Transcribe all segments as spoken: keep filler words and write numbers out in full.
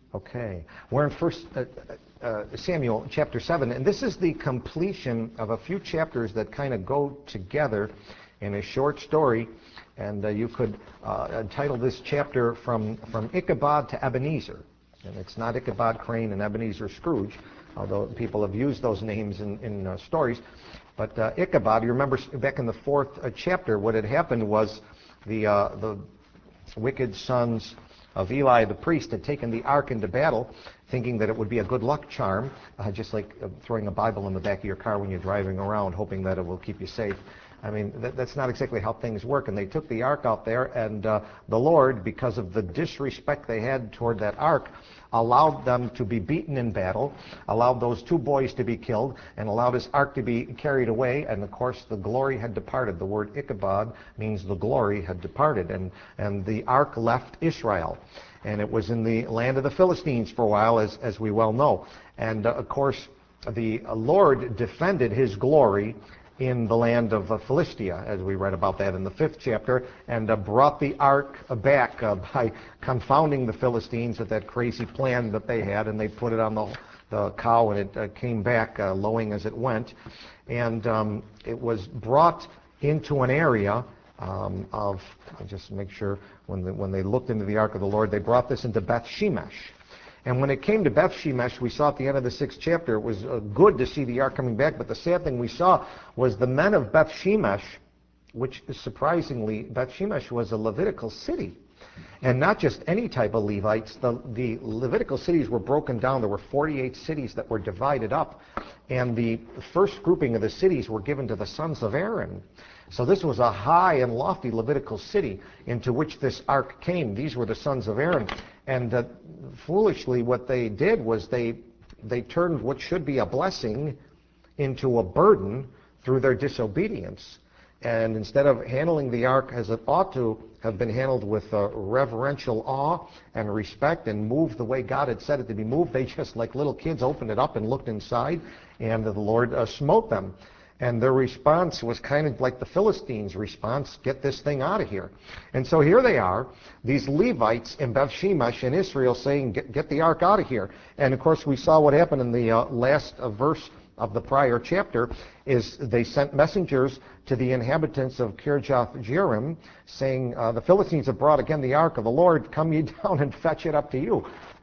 Okay. We're in First uh, uh, Samuel chapter seven, and this is the completion of a few chapters that kind of go together in a short story. And uh, you could uh, title this chapter from, from Ichabod to Ebenezer. And it's not Ichabod Crane and Ebenezer Scrooge, although people have used those names in, in uh, stories. But uh, Ichabod, you remember back in the fourth uh, chapter, what had happened was the, uh, the wicked sons of Eli the priest had taken the ark into battle, thinking that it would be a good luck charm, uh, just like uh, throwing a Bible in the back of your car when you're driving around, hoping that it will keep you safe. I mean, that, that's not exactly how things work. And they took the ark out there, and uh, the Lord, because of the disrespect they had toward that ark, allowed them to be beaten in battle, allowed those two boys to be killed, and allowed his ark to be carried away. And of course, the glory had departed. The word Ichabod means the glory had departed. And, and the ark left Israel. And it was in the land of the Philistines for a while, as, as we well know. And uh, of course, the Lord defended his glory in the land of uh, Philistia, as we read about that in the fifth chapter, and uh, brought the ark uh, back uh, by confounding the Philistines with that crazy plan that they had, and they put it on the, the cow, and it uh, came back uh, lowing as it went. And um, it was brought into an area um, of, I'll just make sure, when, the, when they looked into the ark of the Lord, they brought this into Beth Shemesh. And when it came to Beth Shemesh, we saw at the end of the sixth chapter, it was uh, good to see the ark coming back, but the sad thing we saw was the men of Beth Shemesh, which is surprisingly, Beth Shemesh was a Levitical city. And not just any type of Levites. The, the Levitical cities were broken down. There were forty-eight cities that were divided up. And the first grouping of the cities were given to the sons of Aaron. So this was a high and lofty Levitical city into which this ark came. These were the sons of Aaron. And uh, foolishly, what they did was they they turned what should be a blessing into a burden through their disobedience. And instead of handling the ark as it ought to have been handled with uh, reverential awe and respect and moved the way God had said it to be moved, they just, like little kids, opened it up and looked inside, and the Lord uh, smote them. And their response was kind of like the Philistines' response, get this thing out of here. And so here they are, these Levites in Beth Shemesh in Israel saying, get, get the ark out of here. And of course we saw what happened in the uh, last uh, verse of the prior chapter, is they sent messengers to the inhabitants of Kirjath Jearim, saying, uh, the Philistines have brought again the ark of the Lord, come ye down and fetch it up to you.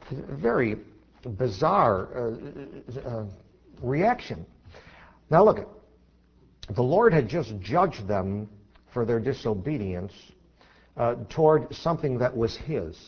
Very bizarre uh, uh, reaction. Now look at the Lord had just judged them for their disobedience uh, toward something that was his.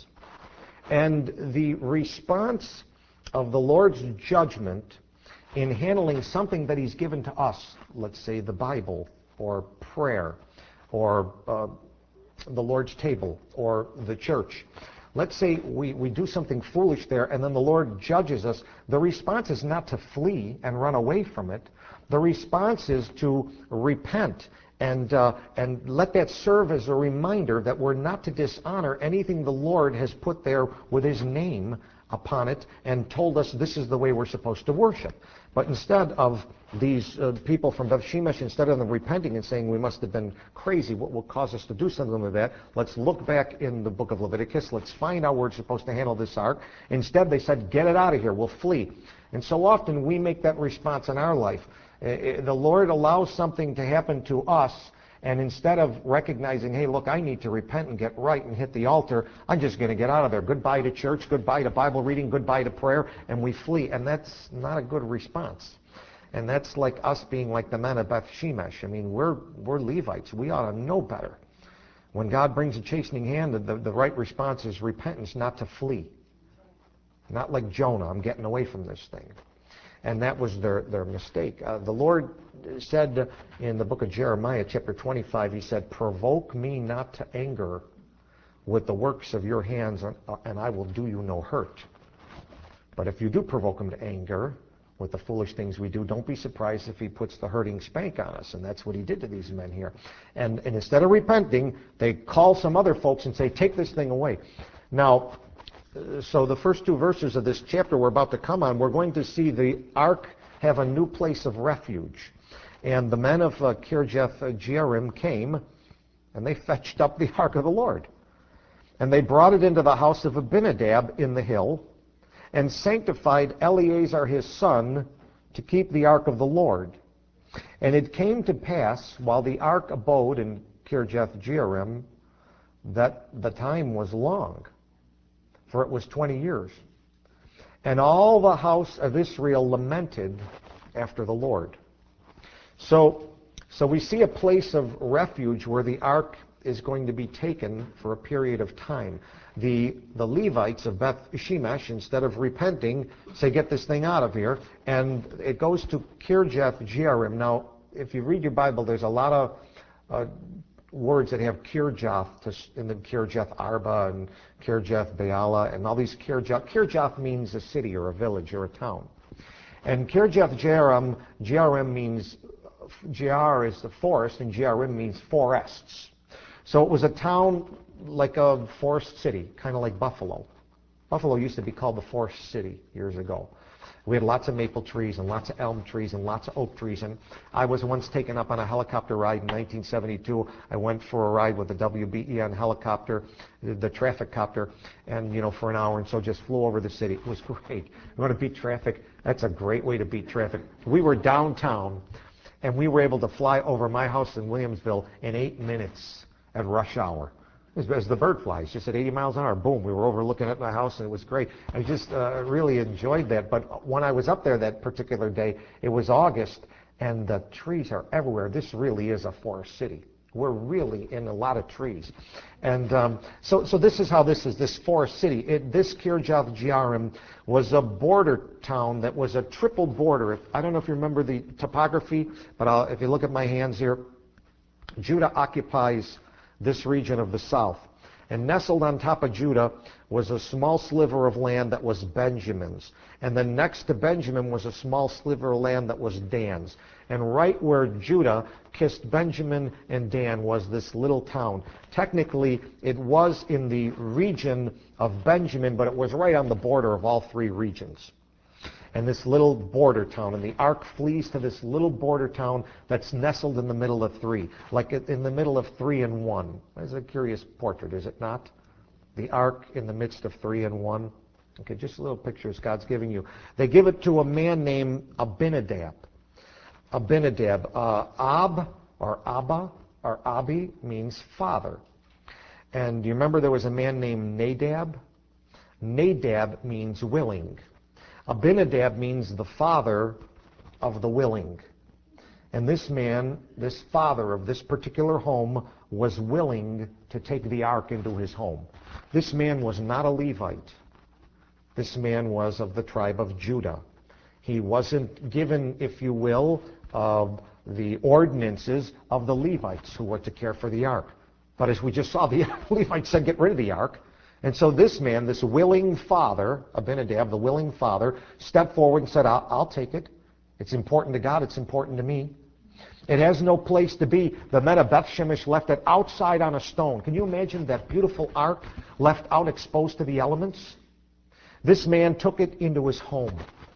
And the response of the Lord's judgment in handling something that he's given to us, let's say the Bible, or prayer, or uh, the Lord's table, or the church. Let's say we, we do something foolish there, and then the Lord judges us. The response is not to flee and run away from it. The response is to repent and uh, and let that serve as a reminder that we're not to dishonor anything the Lord has put there with his name upon it and told us this is the way we're supposed to worship. But instead of these uh, people from Beth Shemesh, instead of them repenting and saying we must have been crazy, what will cause us to do something like that, let's look back in the book of Leviticus, let's find out where we're supposed to handle this ark. Instead they said, get it out of here, we'll flee. And so often we make that response in our life. Uh, the Lord allows something to happen to us, and instead of recognizing, hey, look, I need to repent and get right and hit the altar, I'm just going to get out of there. Goodbye to church, goodbye to Bible reading, goodbye to prayer, and we flee. And that's not a good response. And that's like us being like the men of Beth Shemesh. I mean, we're, we're Levites. We ought to know better. When God brings a chastening hand, the, the right response is repentance, not to flee. Not like Jonah, I'm getting away from this thing. And that was their, their mistake. Uh, the Lord said in the book of Jeremiah, chapter twenty-five, he said, provoke me not to anger with the works of your hands, and I will do you no hurt. But if you do provoke him to anger with the foolish things we do, don't be surprised if he puts the hurting spank on us. And that's what he did to these men here. And, and instead of repenting, they call some other folks and say, take this thing away. Now, so the first two verses of this chapter we're about to come on, we're going to see the ark have a new place of refuge. And the men of uh, Kirjath Jearim came, and they fetched up the ark of the Lord. And they brought it into the house of Abinadab in the hill. and sanctified Eleazar his son to keep the ark of the Lord. And it came to pass, while the ark abode in Kirjath-jearim, that the time was long, for it was twenty years. And all the house of Israel lamented after the Lord. So, so we see a place of refuge where the ark is going to be taken for a period of time. The, the Levites of Beth Shemesh, instead of repenting, say, get this thing out of here. And it goes to Kirjath-jearim. Now, if you read your Bible, there's a lot of uh, words that have Kirjath to, in the Kirjath Arba and Kirjath Beala and all these Kirjath. Kirjath means a city or a village or a town. And Kirjath-jearim, jearim means, Jar is the forest, and jearim means forests. So it was a town like a forest city, kind of like Buffalo. Buffalo used to be called the Forest City years ago. We had lots of maple trees and lots of elm trees and lots of oak trees. And I was once taken up on a helicopter ride in nineteen seventy-two. I went for a ride with the W B E N helicopter, the, the traffic copter, and you know, for an hour and so just flew over the city. It was great. You want to beat traffic? That's a great way to beat traffic. We were downtown, and we were able to fly over my house in Williamsville in eight minutes at rush hour. As, as the bird flies, just at eighty miles an hour, boom, we were over looking at my house, and it was great. I just uh, really enjoyed that. But when I was up there that particular day, it was August, and the trees are everywhere. This really is a forest city. We're really in a lot of trees. And um, so, so this is how this is, this forest city. It, this Kirjath-jearim was a border town that was a triple border. If, I don't know if you remember the topography, but I'll, if you look at my hands here, Judah occupies this region of the south. And nestled on top of Judah was a small sliver of land that was Benjamin's. And then next to Benjamin was a small sliver of land that was Dan's. And right where Judah kissed Benjamin and Dan was this little town. Technically, it was in the region of Benjamin, but it was right on the border of all three regions. And this little border town, and the ark flees to this little border town that's nestled in the middle of three, like in the middle of three and one. That's a curious portrait, is it not? The ark in the midst of three and one. Okay, just a little pictures God's giving you. They give it to a man named Abinadab. Abinadab. Uh, Ab, or Abba, or Abi means father. And do you remember there was a man named Nadab? Nadab means willing. Abinadab means the father of the willing. And this man, this father of this particular home, was willing to take the ark into his home. This man was not a Levite. This man was of the tribe of Judah. He wasn't given, if you will, uh, the ordinances of the Levites who were to care for the ark. But as we just saw, the Levites said, get rid of the ark. And so this man, this willing father, Abinadab, the willing father, stepped forward and said, I'll, I'll take it. It's important to God. It's important to me. It has no place to be. The men of Beth Shemesh left it outside on a stone. Can you imagine that beautiful ark left out exposed to the elements? This man took it into his home.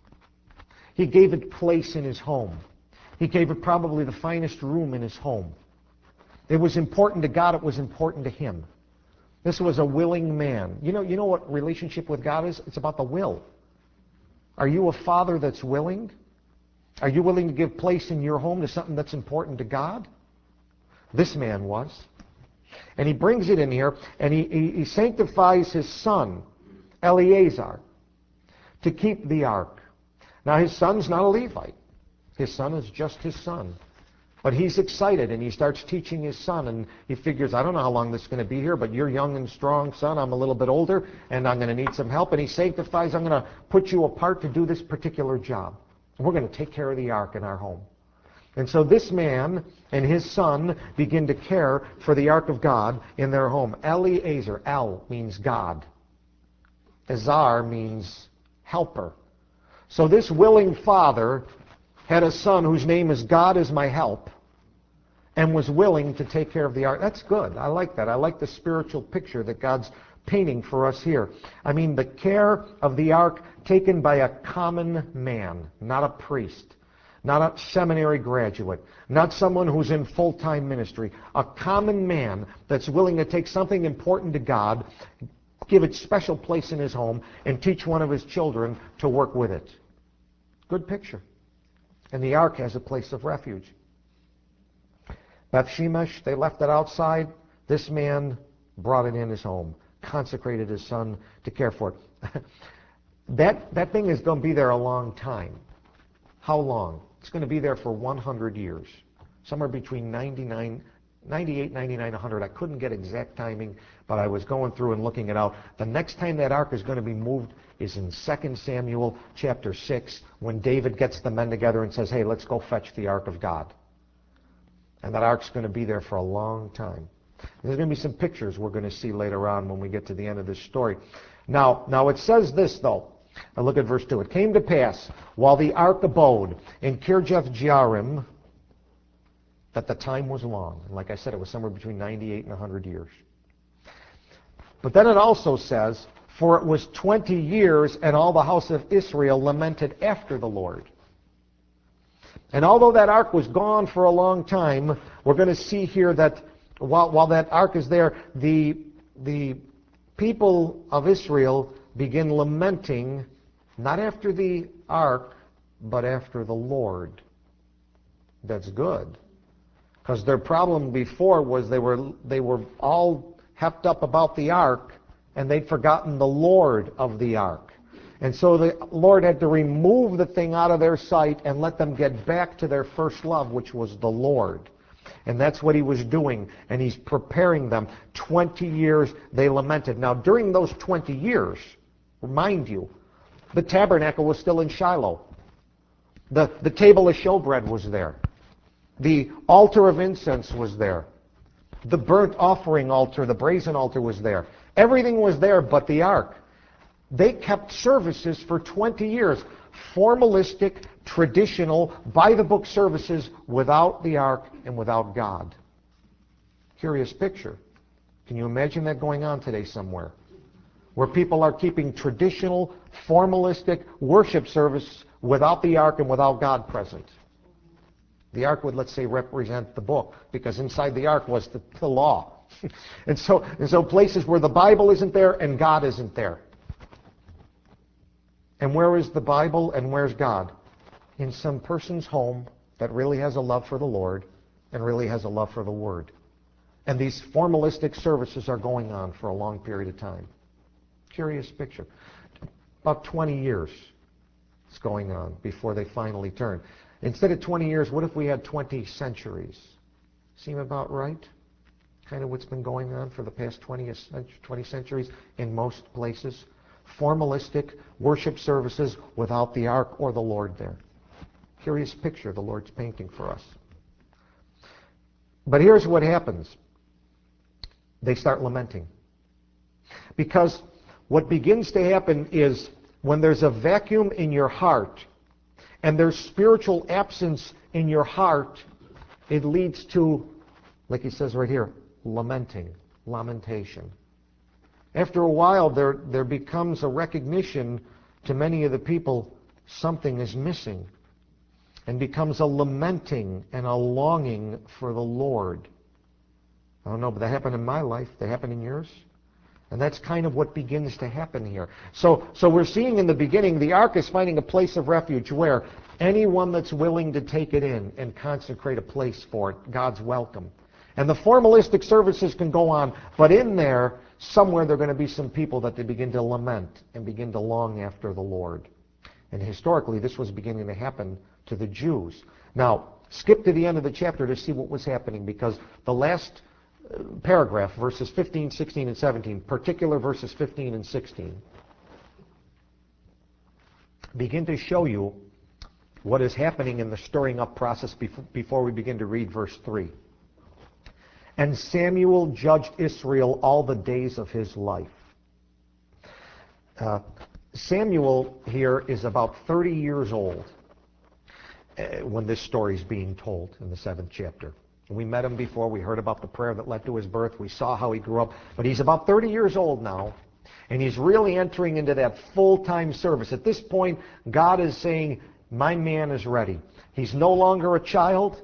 He gave it place in his home. He gave it probably the finest room in his home. It was important to God. It was important to him. This was a willing man. You know, you know what relationship with God is? It's about the will. Are you a father that's willing? Are you willing to give place in your home to something that's important to God? This man was. And he brings it in here, and he, he, he sanctifies his son, Eleazar, to keep the ark. Now, his son's not a Levite. His son is just his son. But he's excited, and he starts teaching his son, and he figures, I don't know how long this is going to be here, but you're young and strong, son. I'm a little bit older, and I'm going to need some help. And he sanctifies, I'm going to put you apart to do this particular job. And we're going to take care of the ark in our home. And so this man and his son begin to care for the ark of God in their home. Eleazar, El means God. Azar means helper. So this willing father had a son whose name is God is my help, and was willing to take care of the ark. That's good. I like that. I like the spiritual picture that God's painting for us here. I mean, the care of the ark taken by a common man, not a priest, not a seminary graduate, not someone who's in full-time ministry. A common man that's willing to take something important to God, give it special place in his home, and teach one of his children to work with it. Good picture. And the ark has a place of refuge. Beth Shemesh, they left it outside. This man brought it in his home, consecrated his son to care for it. that, that thing is going to be there a long time. How long? It's going to be there for one hundred years. Somewhere between ninety-nine, ninety-eight, ninety-nine, one hundred. I couldn't get exact timing, but I was going through and looking it out. The next time that ark is going to be moved is in Second Samuel chapter six, when David gets the men together and says, hey, let's go fetch the ark of God. And that ark's going to be there for a long time. There's going to be some pictures we're going to see later on when we get to the end of this story. Now, now it says this, though. Now look at verse two. It came to pass, while the ark abode in Kirjath Jearim, that the time was long. And like I said, it was somewhere between ninety-eight and one hundred years. But then it also says, for it was twenty years, and all the house of Israel lamented after the Lord. And although that ark was gone for a long time, we're going to see here that while, while that ark is there, the, the people of Israel begin lamenting, not after the ark, but after the Lord. That's good. Because their problem before was they were, they were all hepped up about the ark, and they'd forgotten the Lord of the ark. And so the Lord had to remove the thing out of their sight and let them get back to their first love, which was the Lord. And that's what he was doing, and he's preparing them. Twenty years they lamented. Now, during those twenty years, remind you, the tabernacle was still in Shiloh. The, the table of showbread was there. The altar of incense was there. The burnt offering altar, the brazen altar was there. Everything was there but the ark. They kept services for twenty years. Formalistic, traditional, by-the-book services without the ark and without God. Curious picture. Can you imagine that going on today somewhere? Where people are keeping traditional, formalistic worship service without the ark and without God present. The ark would, let's say, represent the book, because inside the ark was the, the law. and so, and so places where the Bible isn't there and God isn't there. And where is the Bible and where's God? In some person's home that really has a love for the Lord and really has a love for the Word. And these formalistic services are going on for a long period of time. Curious picture. About twenty years it's going on before they finally turn. Instead of twenty years, what if we had twenty centuries? Seem about right? Kind of what's been going on for the past twenty, twenty centuries in most places. Formalistic worship services without the ark or the Lord there. Curious picture the Lord's painting for us. But here's what happens. They start lamenting. Because what begins to happen is when there's a vacuum in your heart and there's spiritual absence in your heart, it leads to, like he says right here, lamenting, lamentation. After a while, there, there becomes a recognition to many of the people something is missing, and becomes a lamenting and a longing for the Lord. I don't know, but that happened in my life. That happened in yours. And that's kind of what begins to happen here. So, so we're seeing in the beginning, the ark is finding a place of refuge where anyone that's willing to take it in and consecrate a place for it, God's welcome. And the formalistic services can go on, but in there, somewhere there are going to be some people that they begin to lament and begin to long after the Lord. And historically, this was beginning to happen to the Jews. Now, skip to the end of the chapter to see what was happening, because the last paragraph, verses fifteen, sixteen, and seventeen, particular verses fifteen and sixteen, begin to show you what is happening in the stirring up process before we begin to read verse three. And Samuel judged Israel all the days of his life. Uh, Samuel here is about thirty years old uh, when this story is being told in the seventh chapter. We met him before. We heard about the prayer that led to his birth. We saw how he grew up. But he's about thirty years old now, and he's really entering into that full-time service. At this point, God is saying, my man is ready. He's no longer a child.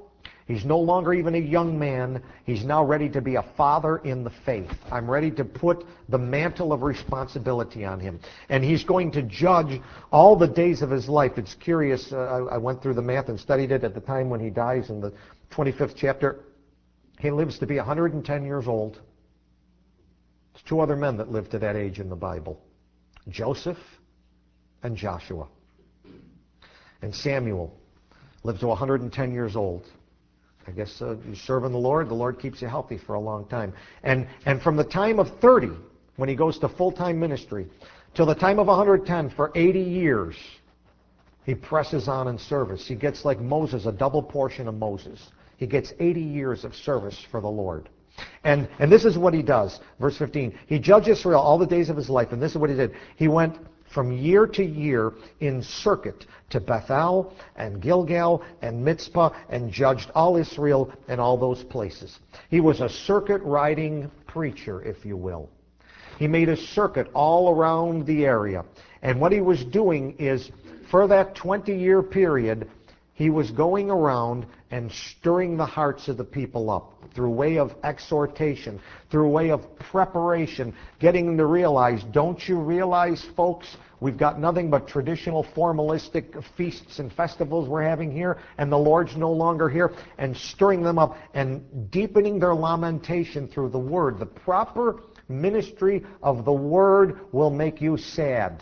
He's no longer even a young man. He's now ready to be a father in the faith. I'm ready to put the mantle of responsibility on him. And he's going to judge all the days of his life. It's curious. Uh, I, I went through the math and studied it at the time when he dies in the twenty-fifth chapter. He lives to be one hundred ten years old. There's two other men that lived to that age in the Bible. Joseph and Joshua. And Samuel lives to one hundred ten years old. I guess uh, you serving the Lord, the Lord keeps you healthy for a long time. And and from the time of thirty, when he goes to full-time ministry, till the time of one hundred ten, for eighty years, he presses on in service. He gets, like Moses, a double portion of Moses. He gets eighty years of service for the Lord. And and this is what he does. Verse fifteen, he judged Israel all the days of his life, and this is what he did. He went from year to year in circuit to Bethel and Gilgal and Mizpah and judged all Israel in all those places. He was a circuit-riding preacher, if you will. He made a circuit all around the area. And what he was doing is, for that twenty-year period, he was going around and stirring the hearts of the people up through way of exhortation, through way of preparation, getting them to realize, don't you realize, folks, we've got nothing but traditional formalistic feasts and festivals we're having here, and the Lord's no longer here, and stirring them up and deepening their lamentation through the Word. The proper ministry of the Word will make you sad.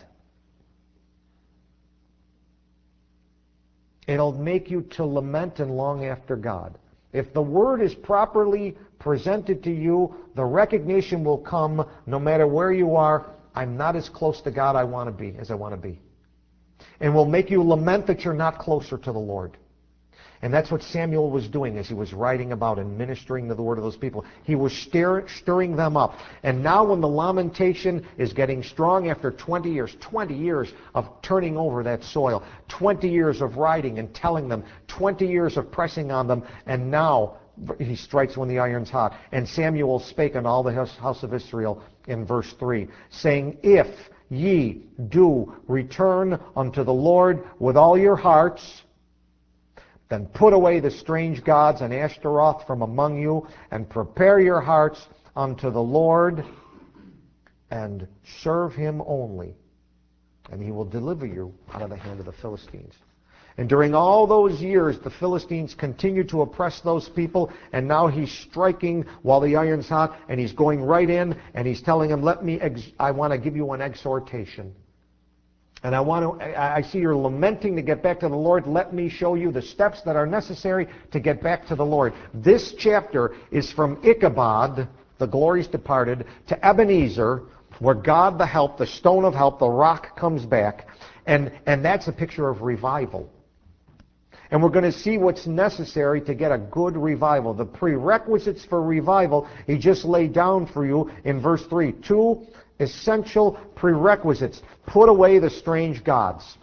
It'll make you to lament and long after God. If the Word is properly presented to you, the recognition will come no matter where you are. I'm not as close to God I want to be as I want to be. And will make you lament that you're not closer to the Lord. And that's what Samuel was doing as he was writing about and ministering to the word of those people. He was stir, stirring them up. And now when the lamentation is getting strong after twenty years, twenty years of turning over that soil, twenty years of writing and telling them, twenty years of pressing on them, and now he strikes when the iron's hot. And Samuel spake unto all the house of Israel in verse three, saying, if ye do return unto the Lord with all your hearts, then put away the strange gods and Ashtaroth from among you, and prepare your hearts unto the Lord, and serve him only, and he will deliver you out of the hand of the Philistines. And during all those years, the Philistines continued to oppress those people, and now he's striking while the iron's hot, and he's going right in, and he's telling them, let me, ex- I want to give you an exhortation. And I want to, I see you're lamenting to get back to the Lord. Let me show you the steps that are necessary to get back to the Lord. This chapter is from Ichabod, the glory's departed, to Ebenezer, where God the help, the stone of help, the rock comes back. And, and that's a picture of revival. And we're going to see what's necessary to get a good revival. The prerequisites for revival, he just laid down for you in verse three. Two essential prerequisites. Put away the strange gods.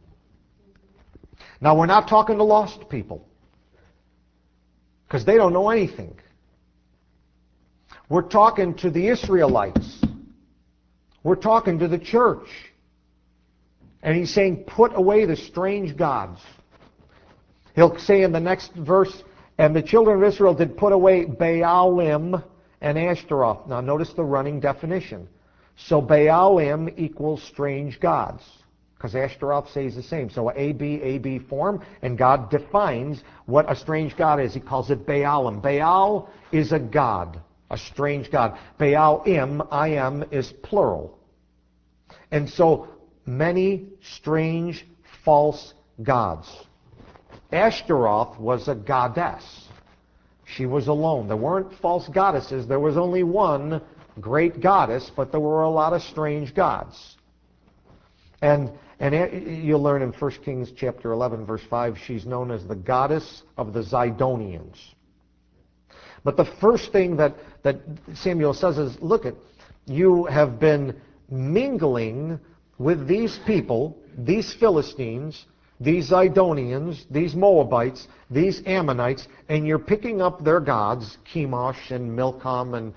Now, we're not talking to lost people, because they don't know anything. We're talking to the Israelites. We're talking to the church. And he's saying, put away the strange gods. He'll say in the next verse, and the children of Israel did put away Baalim and Ashtaroth. Now, notice the running definition. So Baalim equals strange gods, because Ashtaroth says the same. So A B, A B form, and God defines what a strange god is. He calls it Baalim. Baal is a god, a strange god. Baalim, I am, is plural. And so many strange false gods. Ashtaroth was a goddess. She was alone. There weren't false goddesses. There was only one great goddess, but there were a lot of strange gods. And and you'll learn in First Kings chapter eleven, verse five, she's known as the goddess of the Zidonians. But the first thing that, that Samuel says is, look, at you have been mingling with these people, these Philistines, these Zidonians, these Moabites, these Ammonites, and you're picking up their gods, Chemosh and Milcom and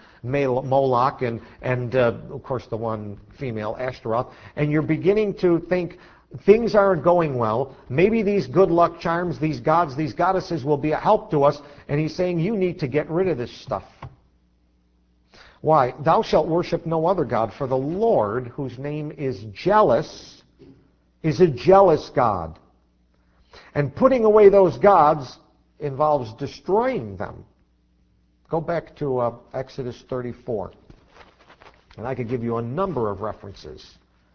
Moloch, and, and uh, of course the one female, Ashtaroth, and you're beginning to think, things aren't going well. Maybe these good luck charms, these gods, these goddesses will be a help to us. And he's saying you need to get rid of this stuff. Why? Thou shalt worship no other God, for the Lord, whose name is jealous, is a jealous God. And putting away those gods involves destroying them. Go back to uh, Exodus thirty-four. And I could give you a number of references.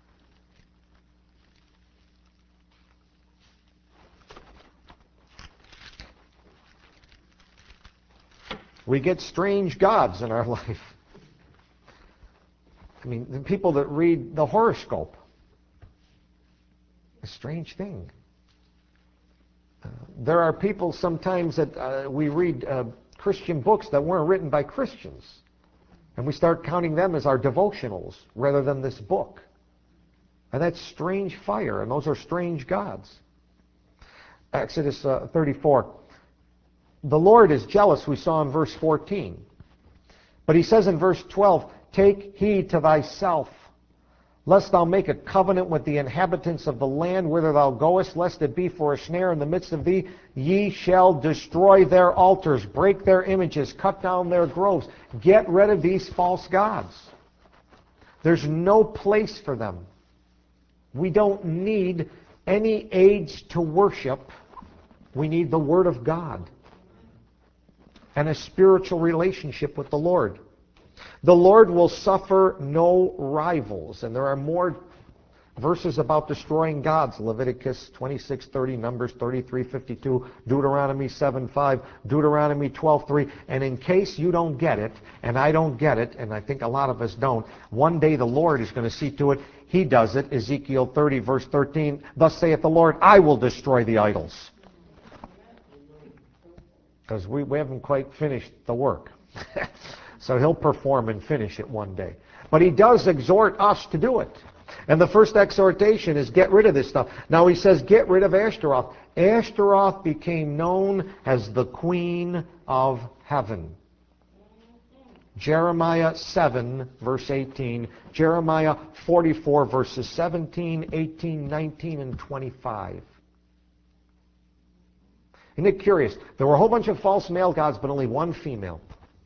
We get strange gods in our life. I mean, the people that read the horoscope, a strange thing. Uh, there are people sometimes that uh, we read uh, Christian books that weren't written by Christians, and we start counting them as our devotionals rather than this book. And that's strange fire, and those are strange gods. Exodus uh, thirty-four. The Lord is jealous, we saw in verse fourteen. But he says in verse twelve, take heed to thyself, lest thou make a covenant with the inhabitants of the land whither thou goest, lest it be for a snare in the midst of thee. Ye shall destroy their altars, break their images, cut down their groves. Get rid of these false gods. There's no place for them. We don't need any aids to worship. We need the Word of God and a spiritual relationship with the Lord. The Lord will suffer no rivals. And there are more verses about destroying gods. Leviticus twenty-six thirty, Numbers thirty-three fifty-two, Deuteronomy seven five, Deuteronomy twelve three. And in case you don't get it, and I don't get it, and I think a lot of us don't, one day the Lord is going to see to it. He does it. Ezekiel thirty, verse thirteen, thus saith the Lord, I will destroy the idols. Because we, we haven't quite finished the work. So he'll perform and finish it one day. But he does exhort us to do it. And the first exhortation is get rid of this stuff. Now he says get rid of Ashtaroth. Ashtaroth became known as the queen of heaven. Jeremiah seven, verse eighteen. Jeremiah forty-four, verses seventeen, eighteen, nineteen, and twenty-five. Isn't it curious? There were a whole bunch of false male gods, but only one female.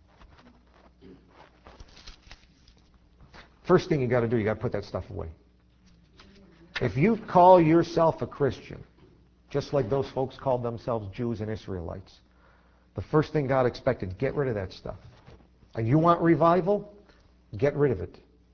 First thing you got to do, you got to put that stuff away. If you call yourself a Christian, just like those folks called themselves Jews and Israelites, the first thing God expected, get rid of that stuff. And you want revival? Get rid of it.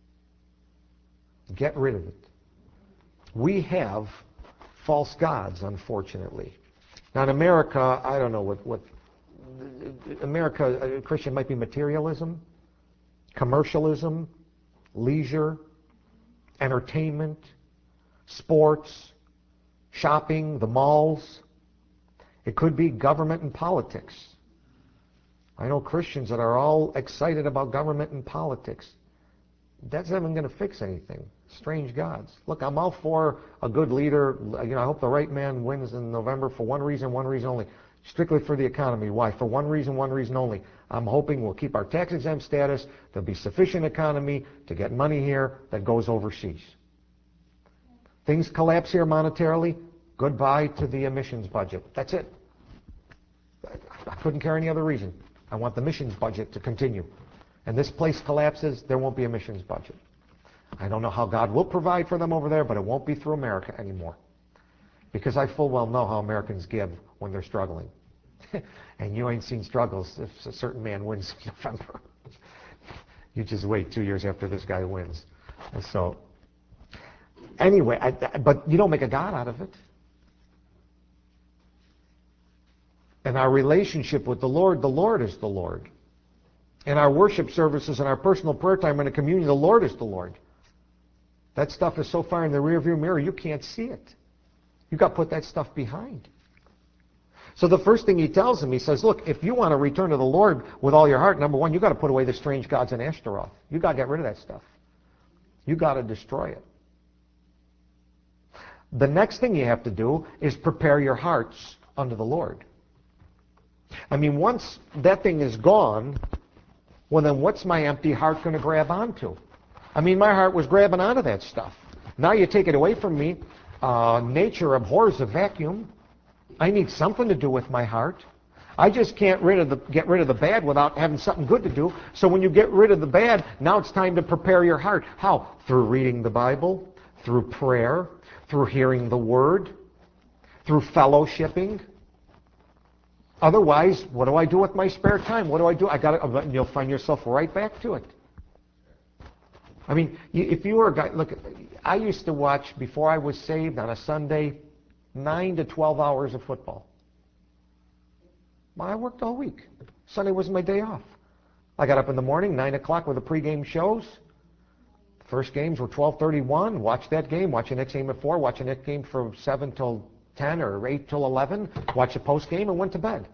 Get rid of it. We have false gods, unfortunately. Now in America, I don't know what, what America, a Christian might be materialism, commercialism, leisure, entertainment, sports, shopping, the malls. It could be government and politics. I know Christians that are all excited about government and politics. That's not even going to fix anything. Strange gods. Look, I'm all for a good leader. You know, I hope the right man wins in November for one reason, one reason only. Strictly for the economy. Why? For one reason, one reason only. I'm hoping we'll keep our tax-exempt status. There'll be sufficient economy to get money here that goes overseas. Things collapse here monetarily, goodbye to the emissions budget. That's it. I couldn't care any other reason. I want the missions budget to continue. And this place collapses, there won't be a missions budget. I don't know how God will provide for them over there, but it won't be through America anymore. Because I full well know how Americans give when they're struggling. And you ain't seen struggles if a certain man wins in November. You just wait two years after this guy wins. And so, anyway, I, but you don't make a God out of it. And our relationship with the Lord, the Lord is the Lord. In our worship services and our personal prayer time and a communion, the Lord is the Lord. That stuff is so far in the rearview mirror, you can't see it. You've got to put that stuff behind. So the first thing he tells him, he says, look, if you want to return to the Lord with all your heart, number one, you've got to put away the strange gods in Ashtaroth. You've got to get rid of that stuff. You've got to destroy it. The next thing you have to do is prepare your hearts unto the Lord. I mean, once that thing is gone, well, then what's my empty heart going to grab onto? I mean, my heart was grabbing onto that stuff. Now you take it away from me, Uh, nature abhors a vacuum. I need something to do with my heart. I just can't rid of the, get rid of the bad without having something good to do. So when you get rid of the bad, now it's time to prepare your heart. How? Through reading the Bible, through prayer, through hearing the Word, through fellowshipping. Otherwise, what do I do with my spare time? What do I do? I got to. You'll find yourself right back to it. I mean, if you were a guy, look, I used to watch, before I was saved, on a Sunday, nine to twelve hours of football. Well, I worked all week. Sunday was my day off. I got up in the morning, nine o'clock with the pregame shows. First games were twelve thirty-one. Watched that game. Watch the next game at four. Watch the next game from seven till ten or eight till eleven. Watch the post game and went to bed.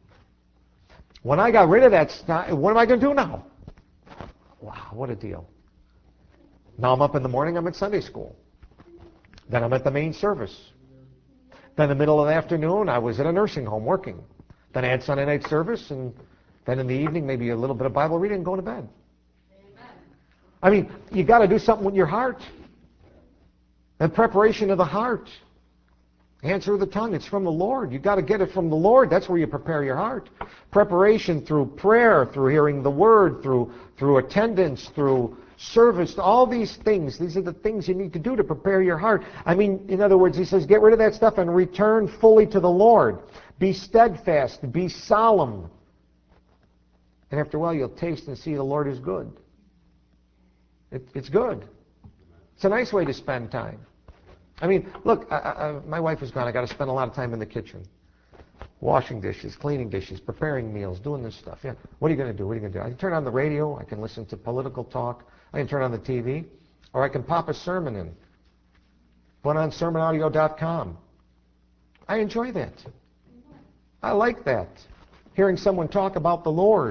When I got rid of that stuff, what am I going to do now? Wow, what a deal. Now I'm up in the morning, I'm at Sunday school. Then I'm at the main service. Then in the middle of the afternoon, I was at a nursing home working. Then I had Sunday night service, and then in the evening, maybe a little bit of Bible reading and going to bed. Amen. I mean, you got to do something with your heart. And preparation of the heart. Answer of the tongue, it's from the Lord. You got to get it from the Lord. That's where you prepare your heart. Preparation through prayer, through hearing the Word, through through attendance, through service, all these things. These are the things you need to do to prepare your heart. I mean, in other words, he says, get rid of that stuff and return fully to the Lord. Be steadfast, be solemn. And after a while, you'll taste and see the Lord is good. It, it's good. It's a nice way to spend time. I mean, look, I, I, my wife is gone. I got to spend a lot of time in the kitchen. Washing dishes, cleaning dishes, preparing meals, doing this stuff. Yeah. What are you going to do? What are you going to do? I can turn on the radio. I can listen to political talk. I can turn on the T V. Or I can pop a sermon in. Put on sermon audio dot com. I enjoy that. I like that. Hearing someone talk about the Lord.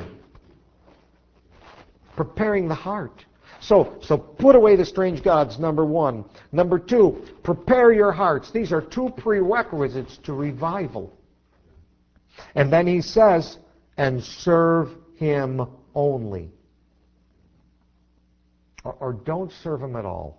Preparing the heart. So, so put away the strange gods, number one. Number two, prepare your hearts. These are two prerequisites to revival. And then he says, and serve him only. Or, or don't serve him at all.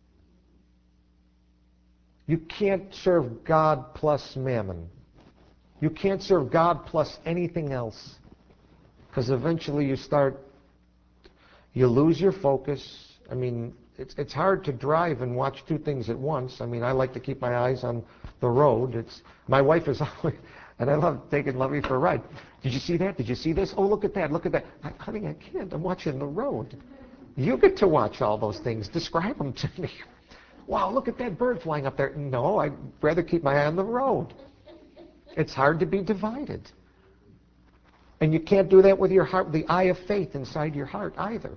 You can't serve God plus mammon. You can't serve God plus anything else. Because eventually you start, you lose your focus. I mean, it's it's hard to drive and watch two things at once. I mean, I like to keep my eyes on the road. It's my wife is always, and I love taking Lovey for a ride. Did you see that? Did you see this? Oh, look at that. Look at that. I, honey, I can't. I'm watching the road. You get to watch all those things. Describe them to me. Wow, look at that bird flying up there. No, I'd rather keep my eye on the road. It's hard to be divided. And you can't do that with your heart, the eye of faith inside your heart either.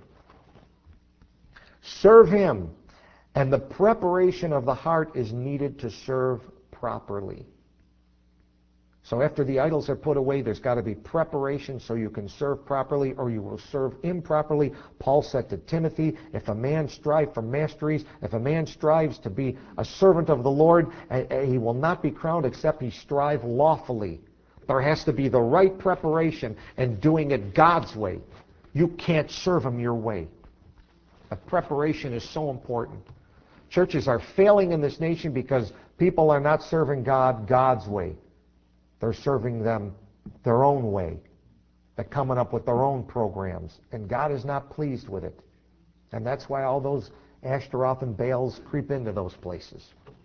Serve him. And the preparation of the heart is needed to serve properly. So after the idols are put away, there's got to be preparation so you can serve properly, or you will serve improperly. Paul said to Timothy, if a man strive for masteries, if a man strives to be a servant of the Lord, he will not be crowned except he strive lawfully. There has to be the right preparation and doing it God's way. You can't serve him your way. The preparation is so important. Churches are failing in this nation because people are not serving God God's way. They're serving them their own way. They're coming up with their own programs. And God is not pleased with it. And that's why all those Ashtaroth and Baals creep into those places.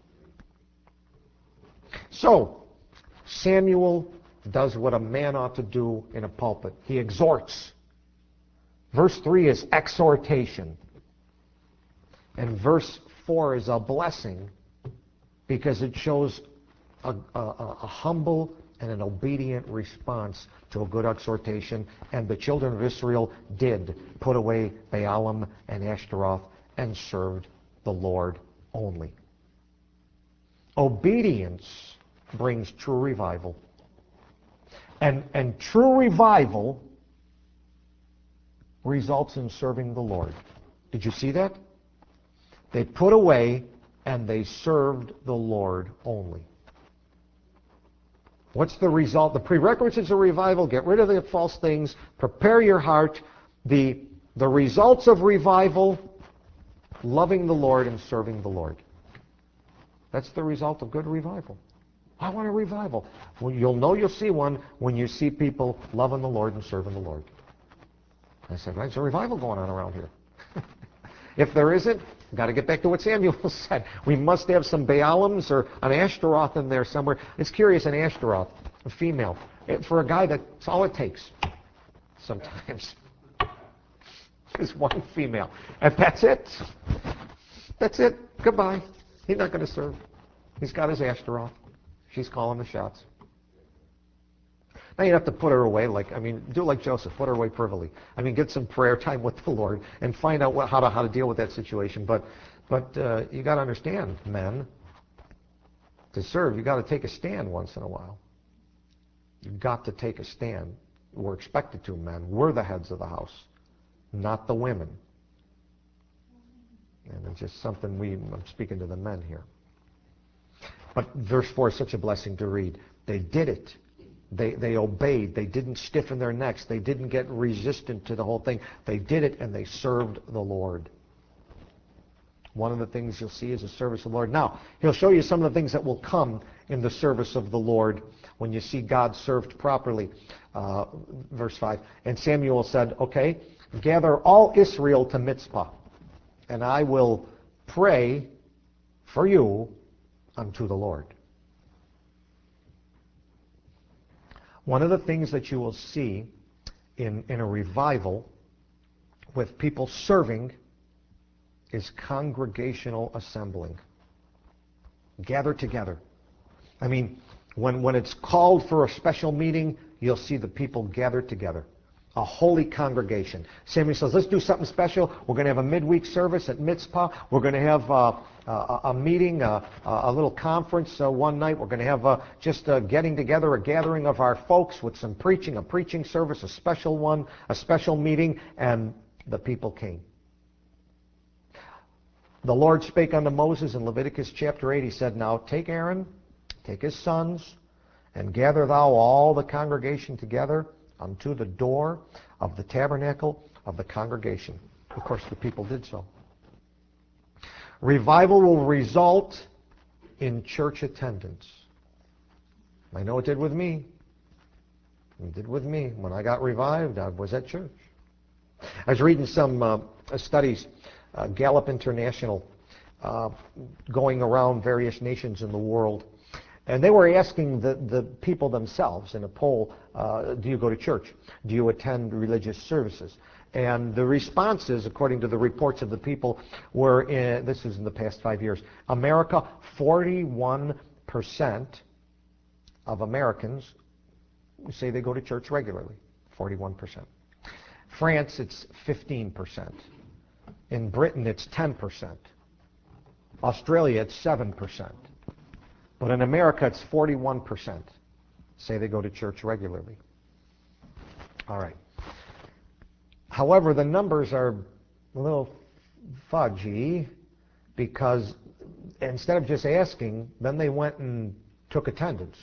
So, Samuel does what a man ought to do in a pulpit. He exhorts. Verse three is exhortation. And verse four is a blessing because it shows a, a, a humble and an obedient response to a good exhortation. And the children of Israel did put away Baalim and Ashtaroth and served the Lord only. Obedience brings true revival. And, and true revival results in serving the Lord. Did you see that? They put away and they served the Lord only. What's the result? The prerequisites of revival: get rid of the false things, prepare your heart. The, the results of revival: loving the Lord and serving the Lord. That's the result of good revival. I want a revival. Well, you'll know you'll see one when you see people loving the Lord and serving the Lord. I said, right, there's a revival going on around here. If there isn't, got to get back to what Samuel said. We must have some Baalims or an Ashtaroth in there somewhere. It's curious, an Ashtaroth, a female. For a guy, that's all it takes sometimes. Is one female. And that's it. That's it. Goodbye. He's not going to serve. He's got his Ashtaroth. She's calling the shots. Now you have to put her away, like, I mean, do like Joseph, put her away privily. I mean, get some prayer time with the Lord and find out what, how to how to deal with that situation. But but uh, you got to understand, men, to serve, you got to take a stand once in a while. You've got to take a stand. We're expected to, men. We're the heads of the house, not the women. And it's just something we, I'm speaking to the men here. But verse four is such a blessing to read. They did it. They they obeyed. They didn't stiffen their necks. They didn't get resistant to the whole thing. They did it, and they served the Lord. One of the things you'll see is the service of the Lord. Now, he'll show you some of the things that will come in the service of the Lord when you see God served properly. Uh, verse five. And Samuel said, okay, gather all Israel to Mizpah, and I will pray for you unto the Lord. One of the things that you will see in, in a revival with people serving is congregational assembling. Gather together. I mean, when, when it's called for a special meeting, you'll see the people gather together. A holy congregation. Samuel says, let's do something special. We're going to have a midweek service at Mizpah. We're going to have uh, a, a meeting, uh, a little conference uh, one night. We're going to have uh, just a getting together, a gathering of our folks with some preaching, a preaching service, a special one, a special meeting, and the people came. The Lord spake unto Moses in Leviticus chapter eight. He said, now take Aaron, take his sons, and gather thou all the congregation together unto the door of the tabernacle of the congregation. Of course, the people did so. Revival will result in church attendance. I know it did with me. It did with me. When I got revived, I was at church. I was reading some uh, studies, uh, Gallup International, uh, going around various nations in the world. And they were asking the, the people themselves in a poll, uh, do you go to church? Do you attend religious services? And the responses, according to the reports of the people, were, in, this is in the past five years, America, forty-one percent of Americans say they go to church regularly, forty-one percent. France, it's fifteen percent. In Britain, it's ten percent. Australia, it's seven percent. But in America, it's forty-one percent say they go to church regularly. All right. However, the numbers are a little fudgy because instead of just asking, then they went and took attendance.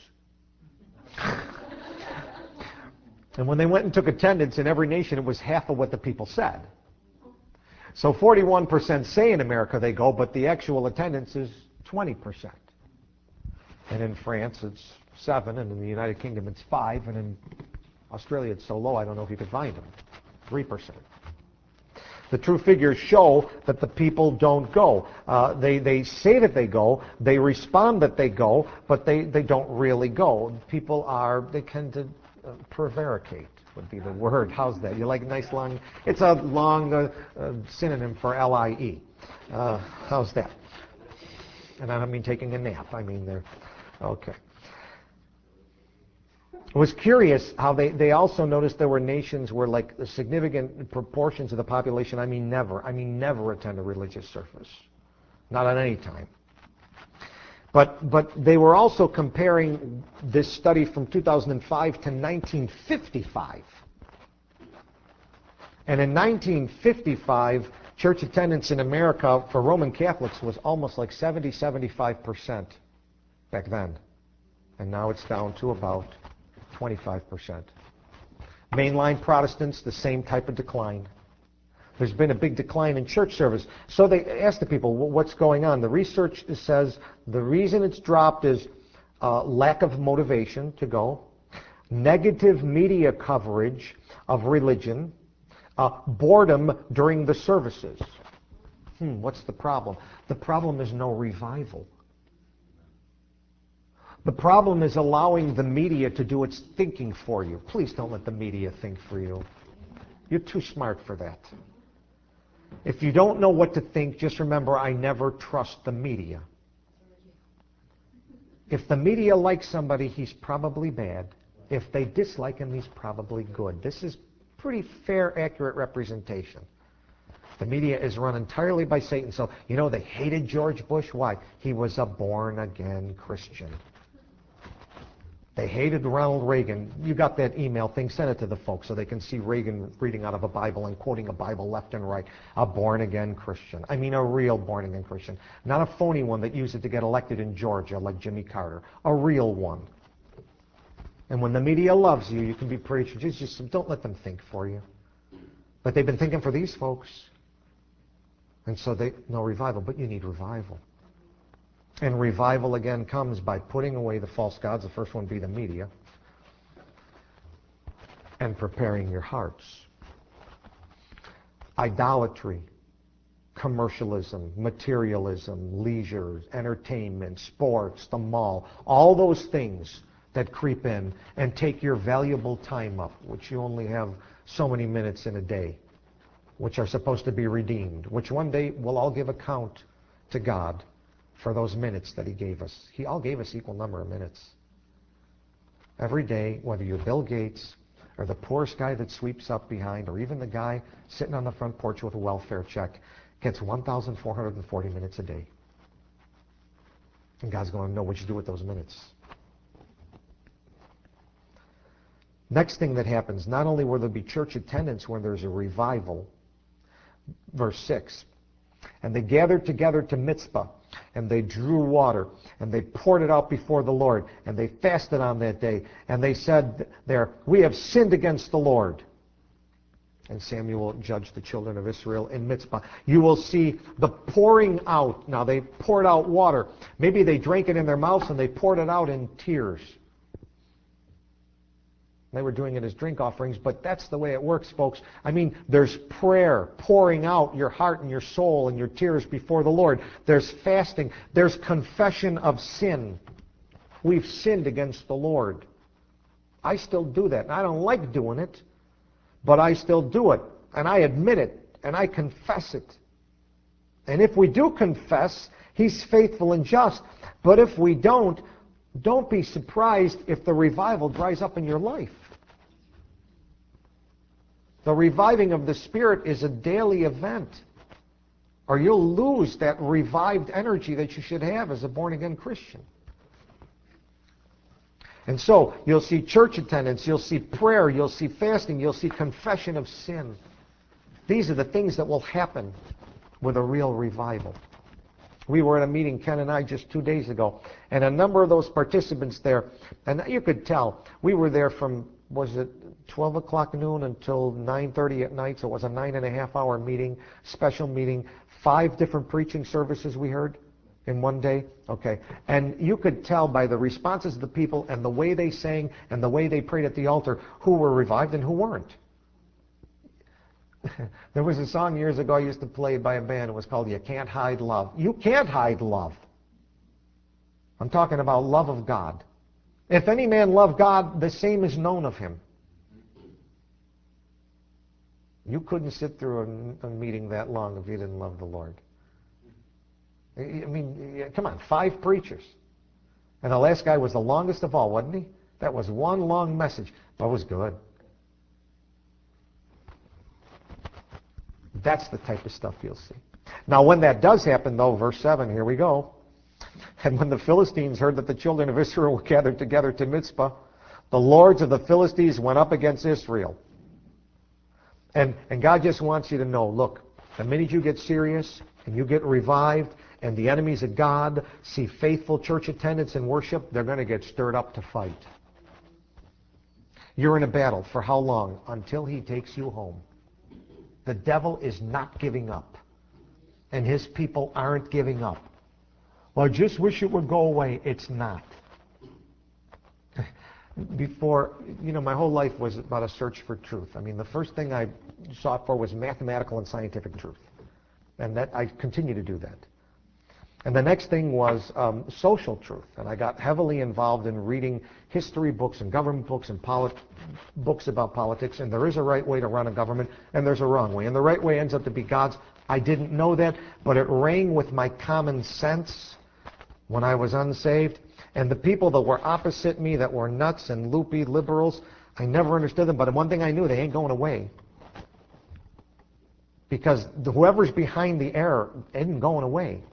And when they went and took attendance in every nation, it was half of what the people said. So forty-one percent say in America they go, but the actual attendance is twenty percent. And in France, it's seven, and in the United Kingdom, it's five, and in Australia, it's so low, I don't know if you could find them, three percent. The true figures show that the people don't go. Uh, they, they say that they go, they respond that they go, but they, they don't really go. People are, they tend to uh, prevaricate, would be the word. How's that? You like a nice long, it's a long uh, uh, synonym for L I E. Uh, how's that? And I don't mean taking a nap, I mean they're, okay. It was curious how they, they also noticed there were nations where like significant proportions of the population, I mean never, I mean never attend a religious service. Not at any time. But, but they were also comparing this study from two thousand five to nineteen fifty-five. And in nineteen fifty-five, church attendance in America for Roman Catholics was almost like seventy, seventy-five percent back then. And now it's down to about twenty-five percent. Mainline Protestants, the same type of decline. There's been a big decline in church service. So they asked the people, well, what's going on? The research says the reason it's dropped is uh, lack of motivation to go, negative media coverage of religion, uh, boredom during the services. Hmm, what's the problem? The problem is no revival. The problem is allowing the media to do its thinking for you. Please don't let the media think for you. You're too smart for that. If you don't know what to think, just remember, I never trust the media. If the media likes somebody, he's probably bad. If they dislike him, he's probably good. This is pretty fair, accurate representation. The media is run entirely by Satan. So, you know, they hated George Bush. Why? He was a born-again Christian. They hated Ronald Reagan. You got that email thing, send it to the folks so they can see Reagan reading out of a Bible and quoting a Bible left and right. A born-again Christian. I mean a real born-again Christian. Not a phony one that used it to get elected in Georgia like Jimmy Carter. A real one. And when the media loves you, you can be pretty sure. Just, just don't let them think for you. But they've been thinking for these folks. And so they, no revival, but you need revival. And revival, again, comes by putting away the false gods. The first one be the media. And preparing your hearts. Idolatry, commercialism, materialism, leisure, entertainment, sports, the mall, all those things that creep in and take your valuable time up, which you only have so many minutes in a day, which are supposed to be redeemed, which one day we'll all give account to God for those minutes that he gave us. He all gave us equal number of minutes. Every day, whether you're Bill Gates or the poorest guy that sweeps up behind or even the guy sitting on the front porch with a welfare check, gets one thousand four hundred forty minutes a day. And God's going to know what you do with those minutes. Next thing that happens, not only will there be church attendance when there's a revival, verse six, and they gathered together to Mizpah, and they drew water, and they poured it out before the Lord, and they fasted on that day, and they said there, we have sinned against the Lord. And Samuel judged the children of Israel in Mizpah. You will see the pouring out. Now, they poured out water. Maybe they drank it in their mouths, and they poured it out in tears. They were doing it as drink offerings, but that's the way it works, folks. I mean, there's prayer, pouring out your heart and your soul and your tears before the Lord. There's fasting. There's confession of sin. We've sinned against the Lord. I still do that. And I don't like doing it, but I still do it. And I admit it, and I confess it. And if we do confess, he's faithful and just. But if we don't, don't be surprised if the revival dries up in your life. The reviving of the Spirit is a daily event, or you'll lose that revived energy that you should have as a born-again Christian. And so, you'll see church attendance, you'll see prayer, you'll see fasting, you'll see confession of sin. These are the things that will happen with a real revival. We were at a meeting, Ken and I, just two days ago, and a number of those participants there, and you could tell, we were there from, was it twelve o'clock noon until nine thirty at night, so it was a nine and a half hour meeting, special meeting, five different preaching services we heard in one day. Okay, and you could tell by the responses of the people and the way they sang and the way they prayed at the altar who were revived and who weren't. There was a song years ago I used to play by a band. It was called You Can't Hide Love. You can't hide love. I'm talking about love of God. If any man love God, the same is known of him. You couldn't sit through a, a meeting that long if you didn't love the Lord. I mean, come on, five preachers. And the last guy was the longest of all, wasn't he? That was one long message, but it was good. That's the type of stuff you'll see. Now, when that does happen, though, verse seven, here we go. And when the Philistines heard that the children of Israel were gathered together to Mizpah, the lords of the Philistines went up against Israel. And, and God just wants you to know, look, the minute you get serious and you get revived and the enemies of God see faithful church attendance and worship, they're going to get stirred up to fight. You're in a battle. For how long? Until he takes you home. The devil is not giving up. And his people aren't giving up. Well, I just wish it would go away. It's not. Before, you know, my whole life was about a search for truth. I mean, the first thing I sought for was mathematical and scientific truth. And that I continue to do that. And the next thing was um, social truth. And I got heavily involved in reading history books and government books and polit- books about politics. And there is a right way to run a government, and there's a wrong way. And the right way ends up to be God's. I didn't know that, but it rang with my common sense when I was unsaved. And the people that were opposite me, that were nuts and loopy liberals, I never understood them. But one thing I knew, they ain't going away. Because whoever's behind the error isn't going away.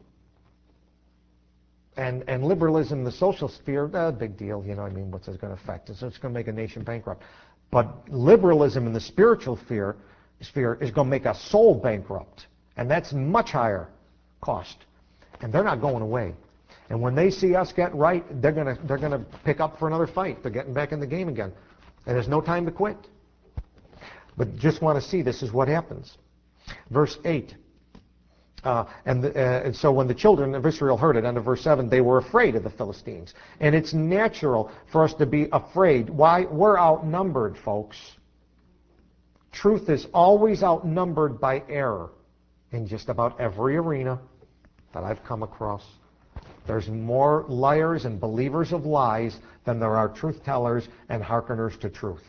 And and liberalism, the social sphere, uh, big deal, you know, I mean, what's it going to affect? It's, it's going to make a nation bankrupt. But liberalism in the spiritual sphere, sphere is going to make a soul bankrupt. And that's much higher cost. And they're not going away. And when they see us get right, they're going to they're going to pick up for another fight. They're getting back in the game again. And there's no time to quit. But just want to see this is what happens. Verse eight. Uh, and, the, uh, and so when the children of Israel heard it, under verse seven, they were afraid of the Philistines. And it's natural for us to be afraid. Why? We're outnumbered, folks. Truth is always outnumbered by error in just about every arena that I've come across. There's more liars and believers of lies than there are truth tellers and hearkeners to truth.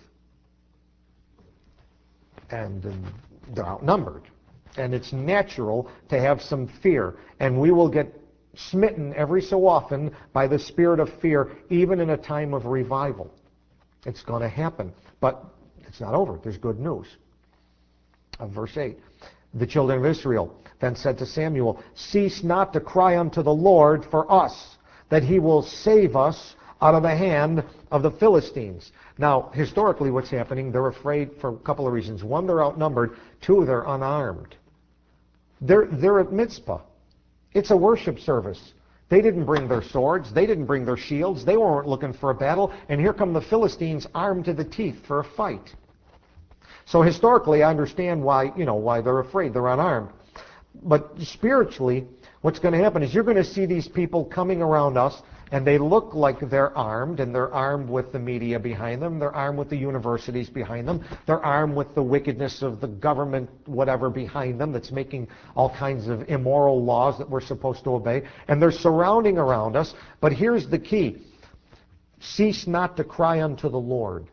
And um, they're outnumbered. And it's natural to have some fear. And we will get smitten every so often by the spirit of fear, even in a time of revival. It's going to happen. But it's not over. There's good news. Uh, verse eight. The children of Israel then said to Samuel, "Cease not to cry unto the Lord for us, that he will save us out of the hand of the Philistines." Now, historically what's happening, they're afraid for a couple of reasons. One, they're outnumbered. Two, they're unarmed. They're, they're at Mizpah. It's a worship service. They didn't bring their swords. They didn't bring their shields. They weren't looking for a battle. And here come the Philistines armed to the teeth for a fight. So historically, I understand why, you know, why they're afraid. They're unarmed. But spiritually, what's going to happen is you're going to see these people coming around us, and they look like they're armed, and they're armed with the media behind them. They're armed with the universities behind them. They're armed with the wickedness of the government, whatever, behind them that's making all kinds of immoral laws that we're supposed to obey. And they're surrounding around us. But here's the key. Cease not to cry unto the Lord.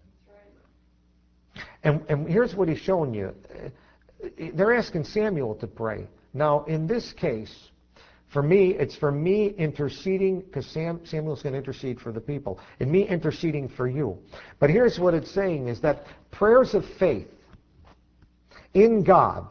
And, and here's what he's showing you. They're asking Samuel to pray. Now, in this case, for me, it's for me interceding, because Sam, Samuel's going to intercede for the people, and me interceding for you. But here's what it's saying, is that prayers of faith in God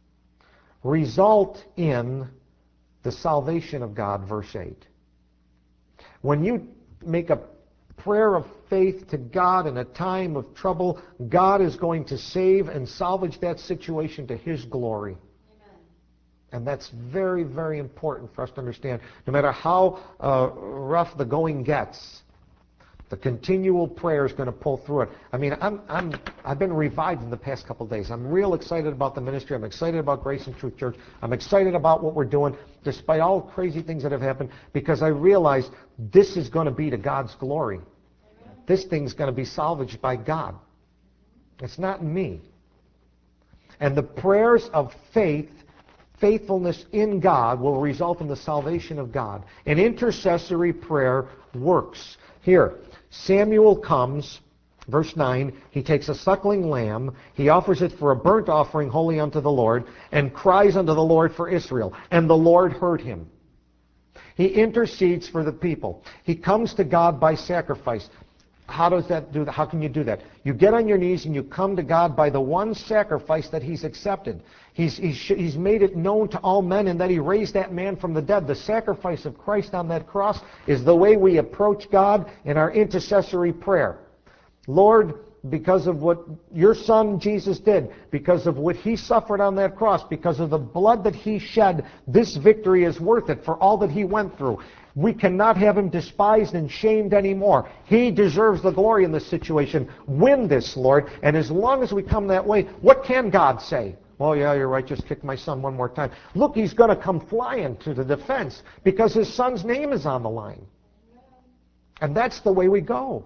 result in the salvation of God, verse eight. When you make a prayer of faith to God in a time of trouble, God is going to save and salvage that situation to His glory. Amen. And that's very, very important for us to understand. No matter how uh, rough the going gets, the continual prayer is going to pull through it. I mean, I'm, I'm, I've been revived in the past couple of days. I'm real excited about the ministry. I'm excited about Grace and Truth Church. I'm excited about what we're doing, despite all crazy things that have happened, because I realize this is going to be to God's glory. Amen. This thing's going to be salvaged by God. It's not me. And the prayers of faith, faithfulness in God, will result in the salvation of God. An intercessory prayer works. Here, Samuel comes, verse nine, he takes a suckling lamb, he offers it for a burnt offering holy unto the Lord, and cries unto the Lord for Israel. And the Lord heard him. He intercedes for the people. He comes to God by sacrifice. How does that do that? How can you do that? You get on your knees and you come to God by the one sacrifice that He's accepted. He's, he's, he's made it known to all men, and that He raised that man from the dead. The sacrifice of Christ on that cross is the way we approach God in our intercessory prayer. Lord, because of what your Son Jesus did, because of what He suffered on that cross, because of the blood that He shed, this victory is worth it for all that He went through. We cannot have Him despised and shamed anymore. He deserves the glory in this situation. Win this, Lord. And as long as we come that way, what can God say? Oh, yeah, you're right, just kick my son one more time. Look, he's going to come flying to the defense because his son's name is on the line. And that's the way we go.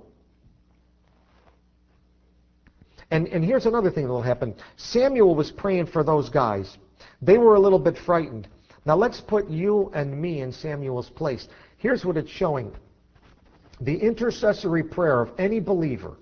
And, and here's another thing that will happen. Samuel was praying for those guys. They were a little bit frightened. Now let's put you and me in Samuel's place. Here's what it's showing. The intercessory prayer of any believer,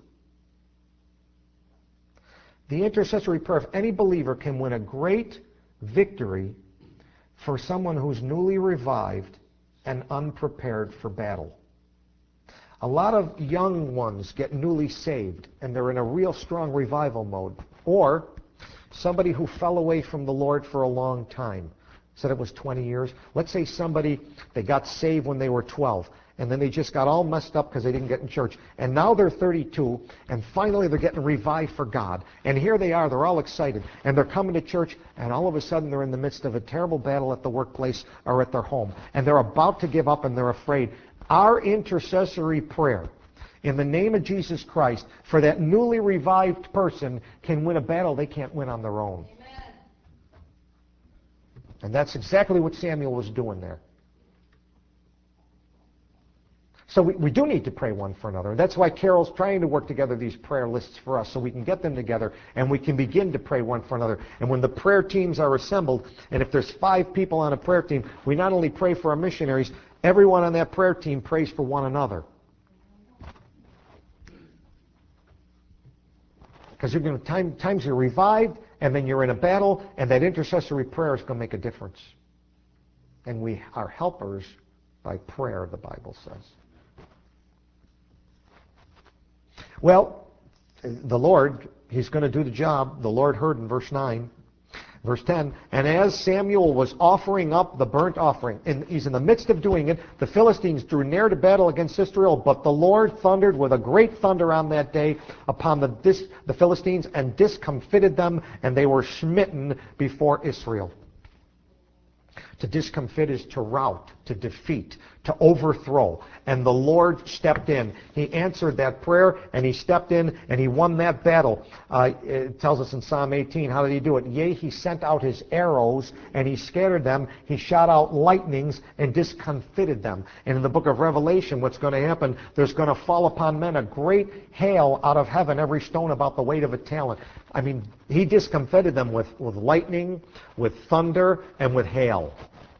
the intercessory prayer of any believer can win a great victory for someone who's newly revived and unprepared for battle. A lot of young ones get newly saved and they're in a real strong revival mode. Or somebody who fell away from the Lord for a long time. Said it was twenty years. Let's say somebody, they got saved when they were twelve. And then they just got all messed up because they didn't get in church. And now they're thirty-two, and finally they're getting revived for God. And here they are, they're all excited. And they're coming to church, and all of a sudden they're in the midst of a terrible battle at the workplace or at their home. And they're about to give up, and they're afraid. Our intercessory prayer in the name of Jesus Christ for that newly revived person can win a battle they can't win on their own. Amen. And that's exactly what Samuel was doing there. So we, we do need to pray one for another. And that's why Carol's trying to work together these prayer lists for us so we can get them together and we can begin to pray one for another. And when the prayer teams are assembled, and if there's five people on a prayer team, we not only pray for our missionaries, everyone on that prayer team prays for one another. Because you're going to time, times you're revived, and then you're in a battle, and that intercessory prayer is going to make a difference. And we are helpers by prayer, the Bible says. Well, the Lord, He's going to do the job. The Lord heard in verse nine. Verse ten, and as Samuel was offering up the burnt offering, and he's in the midst of doing it, the Philistines drew near to battle against Israel, but the Lord thundered with a great thunder on that day upon the, dis, the Philistines and discomfited them, and they were smitten before Israel. To discomfit is to rout, to defeat, to overthrow. And the Lord stepped in. He answered that prayer, and He stepped in, and He won that battle. Uh, it tells us in Psalm eighteen, how did He do it? Yea, He sent out His arrows, and He scattered them. He shot out lightnings, and discomfited them. And in the book of Revelation, what's going to happen? There's going to fall upon men a great hail out of heaven, every stone about the weight of a talent. I mean, He discomfited them with, with lightning, with thunder, and with hail.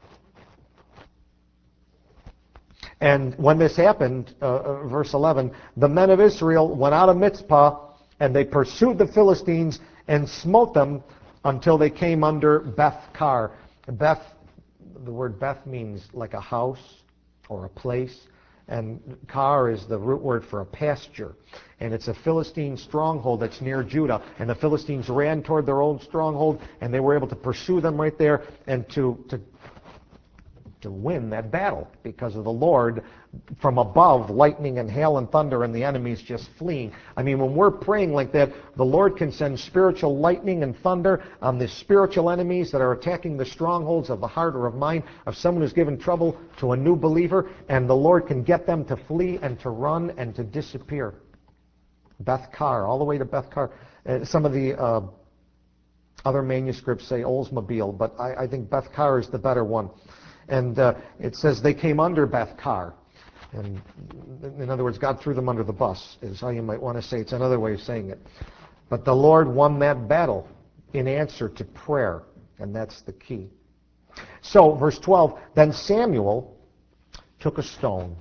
And when this happened, uh, verse eleven, the men of Israel went out of Mizpah, and they pursued the Philistines and smote them until they came under Beth-kar. Beth, the word Beth means like a house or a place, and Kar is the root word for a pasture. And it's a Philistine stronghold that's near Judah. And the Philistines ran toward their own stronghold, and they were able to pursue them right there and to, to to win that battle because of the Lord from above, lightning and hail and thunder, and the enemies just fleeing. I mean, when we're praying like that, the Lord can send spiritual lightning and thunder on the spiritual enemies that are attacking the strongholds of the heart or of mind of someone who's given trouble to a new believer, and the Lord can get them to flee and to run and to disappear. Beth-kar, all the way to Beth-kar. Uh, some of the uh, other manuscripts say Oldsmobile, but I, I think Beth-kar is the better one. And uh, it says they came under Beth-kar. And in other words, God threw them under the bus, is how you might want to say. It's another way of saying it. But the Lord won that battle in answer to prayer, and that's the key. So, verse twelve, then Samuel took a stone,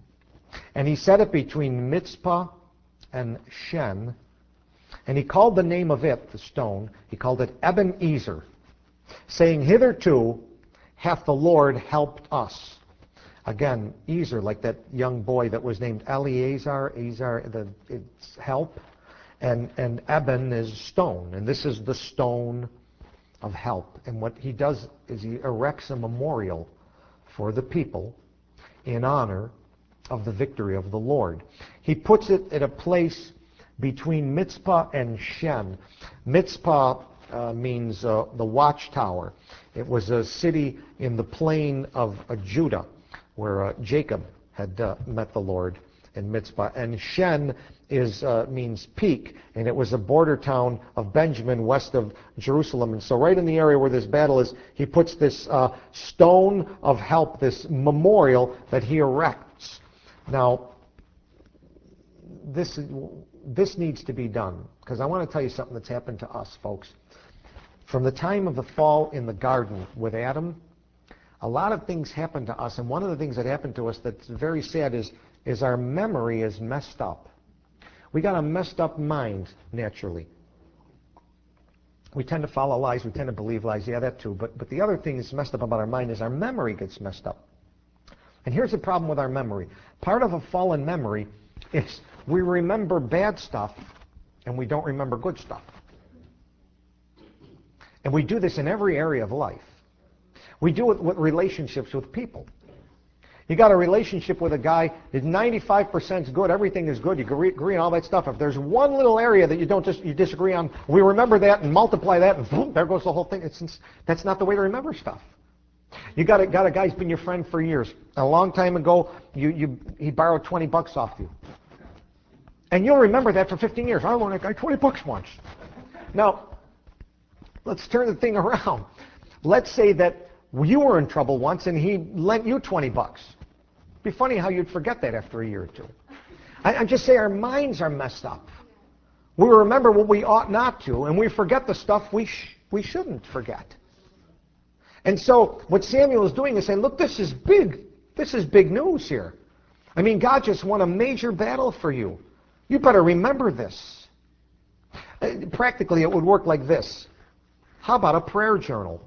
and he set it between Mizpah and Shen, and he called the name of it, the stone, he called it Ebenezer, saying, hitherto hath the Lord helped us. Again, Ezer, like that young boy that was named Eleazar, Ezer, the, it's help, and, and Eben is stone, and this is the stone of help. And what he does is he erects a memorial for the people in honor of the victory of the Lord. He puts it at a place between Mizpah and Shen. Mizpah uh, means uh, the watchtower. It was a city in the plain of uh, Judah where uh, Jacob had uh, met the Lord in Mitzpah. And Shen is uh, means peak, and it was a border town of Benjamin west of Jerusalem. And so right in the area where this battle is, he puts this uh, stone of help, this memorial that he erects. Now, this, this needs to be done, because I want to tell you something that's happened to us, folks. From the time of the fall in the garden with Adam, a lot of things happen to us, and one of the things that happened to us that's very sad is, is our memory is messed up. We got a messed up mind, naturally. We tend to follow lies, we tend to believe lies, yeah, that too, but, but the other thing that's messed up about our mind is our memory gets messed up. And here's the problem with our memory. Part of a fallen memory is we remember bad stuff, and we don't remember good stuff. And we do this in every area of life. We do it with relationships with people. You got a relationship with a guy that's ninety-five percent is good, everything is good, you agree, agree on all that stuff. If there's one little area that you don't just you disagree on, we remember that and multiply that, and boom, there goes the whole thing. It's, that's not the way to remember stuff. You got a, got a guy who's been your friend for years. A long time ago, you, you he borrowed twenty bucks off you. And you'll remember that for fifteen years. I loaned that guy twenty bucks once. Now, let's turn the thing around. Let's say that you were in trouble once and he lent you twenty bucks. It'd be funny how you'd forget that after a year or two. I, I just say our minds are messed up. We remember what we ought not to, and we forget the stuff we sh- we shouldn't forget. And so what Samuel is doing is saying, look, this is big. This is big news here. I mean, God just won a major battle for you. You better remember this. Uh, practically, it would work like this. How about a prayer journal?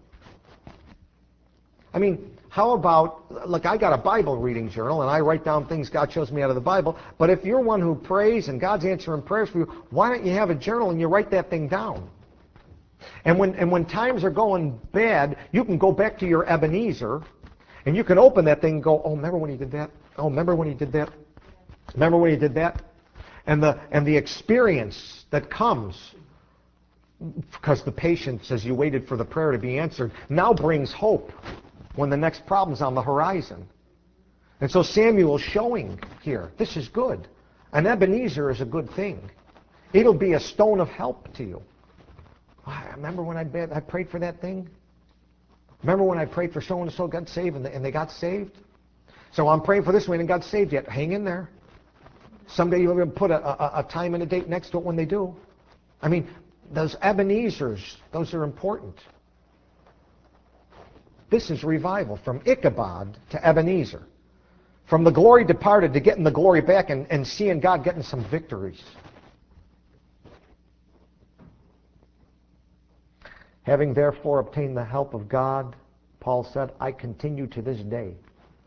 I mean, how about, look, I got a Bible reading journal, and I write down things God shows me out of the Bible, but if you're one who prays and God's answering prayers for you, why don't you have a journal and you write that thing down? And when, and when times are going bad, you can go back to your Ebenezer, and you can open that thing and go, oh, remember when he did that? Oh, remember when he did that? Remember when he did that? And the, and the experience that comes because the patience as you waited for the prayer to be answered now brings hope when the next problem's on the horizon. And so Samuel's showing here, this is good. An Ebenezer is a good thing. It'll be a stone of help to you. I remember when I, I prayed for that thing? Remember when I prayed for so-and-so got saved and they, and they got saved? So I'm praying for this one and got saved yet. Hang in there. Someday you'll even put a, a, a time and a date next to it when they do. I mean, those Ebenezers, those are important. This is revival, from Ichabod to Ebenezer. From the glory departed to getting the glory back and, and seeing God getting some victories. Having therefore obtained the help of God, Paul said, I continue to this day.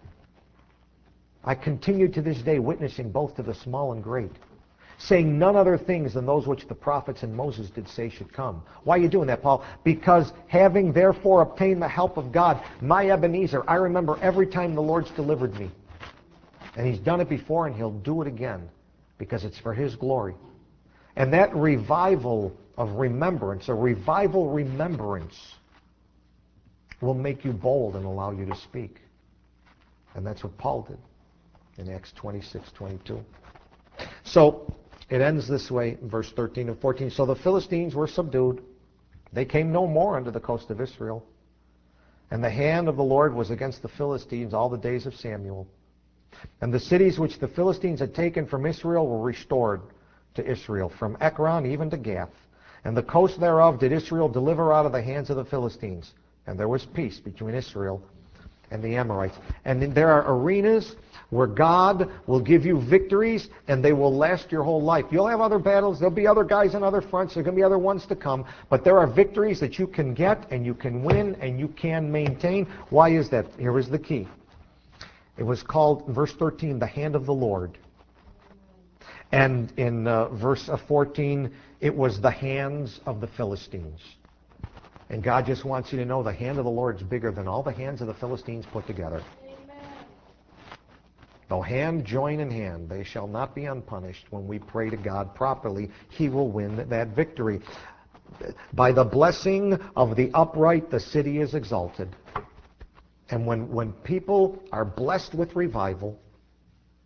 I continue to this day witnessing both to the small and great, saying none other things than those which the prophets and Moses did say should come. Why are you doing that, Paul? Because having therefore obtained the help of God, my Ebenezer, I remember every time the Lord's delivered me. And he's done it before and he'll do it again because it's for his glory. And that revival of remembrance, a revival remembrance, will make you bold and allow you to speak. And that's what Paul did in Acts twenty-six twenty-two. So it ends this way in verse thirteen and fourteen. So the Philistines were subdued. They came no more unto the coast of Israel. And the hand of the Lord was against the Philistines all the days of Samuel. And the cities which the Philistines had taken from Israel were restored to Israel, from Ekron even to Gath. And the coast thereof did Israel deliver out of the hands of the Philistines. And there was peace between Israel and the Amorites. And there are arenas where God will give you victories, and they will last your whole life. You'll have other battles. There'll be other guys on other fronts. There are going to be other ones to come. But there are victories that you can get, and you can win, and you can maintain. Why is that? Here is the key. It was called, in verse thirteen, the hand of the Lord. And in uh, verse fourteen, it was the hands of the Philistines. And God just wants you to know the hand of the Lord is bigger than all the hands of the Philistines put together. Amen. Though hand join in hand, they shall not be unpunished. When we pray to God properly, he will win that victory. By the blessing of the upright, the city is exalted. And when, when people are blessed with revival,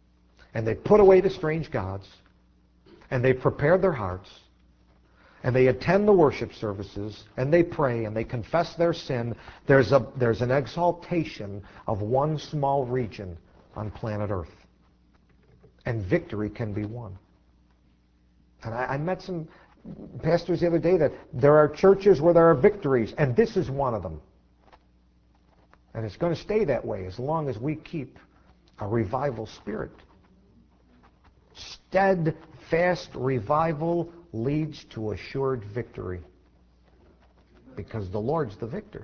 and they put away the strange gods, and they prepare their hearts, and they attend the worship services, and they pray, and they confess their sin, there's a there's an exaltation of one small region on planet Earth. And victory can be won. And I, I met some pastors the other day that there are churches where there are victories, and this is one of them. And it's going to stay that way as long as we keep a revival spirit. Steadfast revival leads to assured victory, because the Lord's the victor.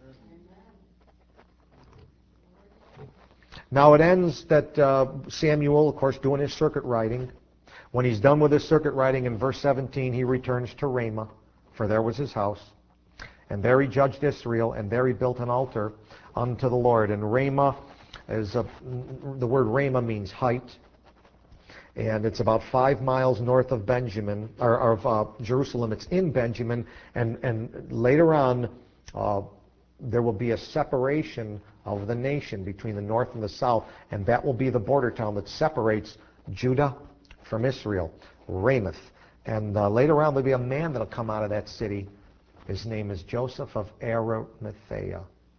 Now it ends that uh, Samuel, of course, doing his circuit riding. When he's done with his circuit riding, in verse seventeen, he returns to Ramah, for there was his house. And there he judged Israel, and there he built an altar unto the Lord. And Ramah is a, the word Ramah means height. And it's about five miles north of Benjamin, or, or of uh, Jerusalem. It's in Benjamin, and, and later on, uh, there will be a separation of the nation between the north and the south, and that will be the border town that separates Judah from Israel, Ramoth. And uh, later on, there'll be a man that'll come out of that city. His name is Joseph of Arimathea.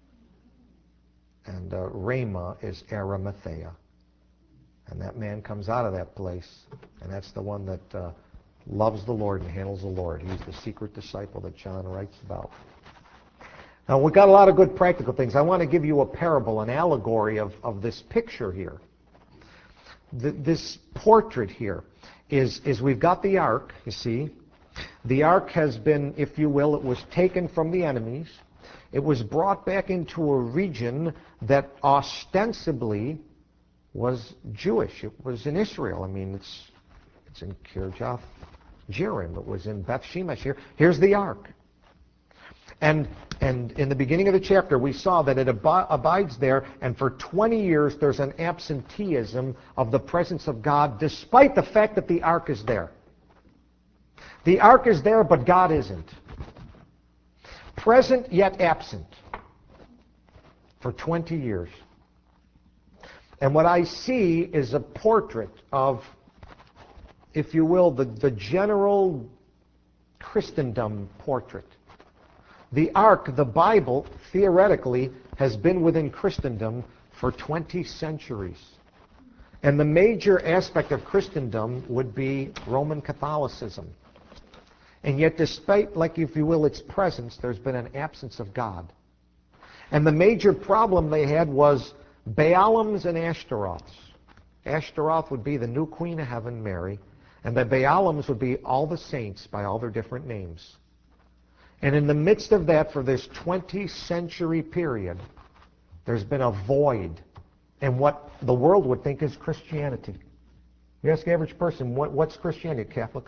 And uh, Ramah is Arimathea. And that man comes out of that place, and that's the one that uh, loves the Lord and handles the Lord. He's the secret disciple that John writes about. Now, we've got a lot of good practical things. I want to give you a parable, an allegory of, of this picture here. The, this portrait here is, is we've got the ark, you see. The ark has been, if you will, it was taken from the enemies. It was brought back into a region that ostensibly was Jewish. It was in Israel. I mean, it's it's in Kirjath Jearim. It was in Beth Shemesh. Here, here's the ark. And and in the beginning of the chapter, we saw that it ab- abides there, and for twenty years there's an absenteeism of the presence of God, despite the fact that the ark is there. The ark is there, but God isn't. Present yet absent for twenty years. And what I see is a portrait of, if you will, the, the general Christendom portrait. The ark, the Bible, theoretically, has been within Christendom for twenty centuries. And the major aspect of Christendom would be Roman Catholicism. And yet, despite, like if you will, its presence, there's been an absence of God. And the major problem they had was Baalims and Ashtaroths. Ashtaroth would be the new queen of heaven, Mary, and the Baalims would be all the saints by all their different names. And in the midst of that, for this twentieth century period, there's been a void in what the world would think is Christianity. You ask the average person, what, what's Christianity? Catholics.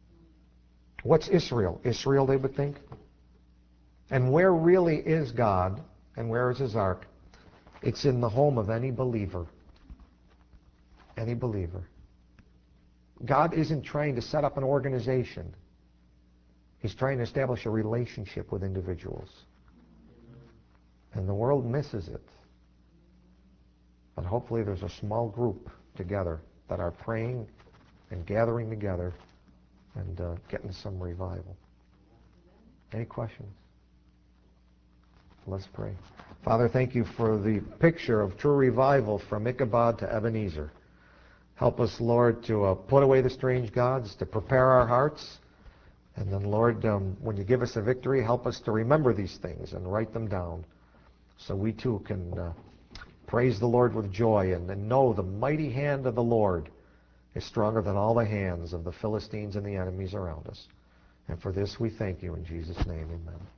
What's Israel? Israel, they would think. And where really is God, and where is his ark? It's in the home of any believer. Any believer. God isn't trying to set up an organization. He's trying to establish a relationship with individuals. And the world misses it. But hopefully there's a small group together that are praying and gathering together and uh, getting some revival. Any questions? Let's pray. Father, thank you for the picture of true revival from Ichabod to Ebenezer. Help us, Lord, to uh, put away the strange gods, to prepare our hearts. And then, Lord, um, when you give us a victory, help us to remember these things and write them down so we too can uh, praise the Lord with joy and, and know the mighty hand of the Lord is stronger than all the hands of the Philistines and the enemies around us. And for this we thank you in Jesus' name. Amen.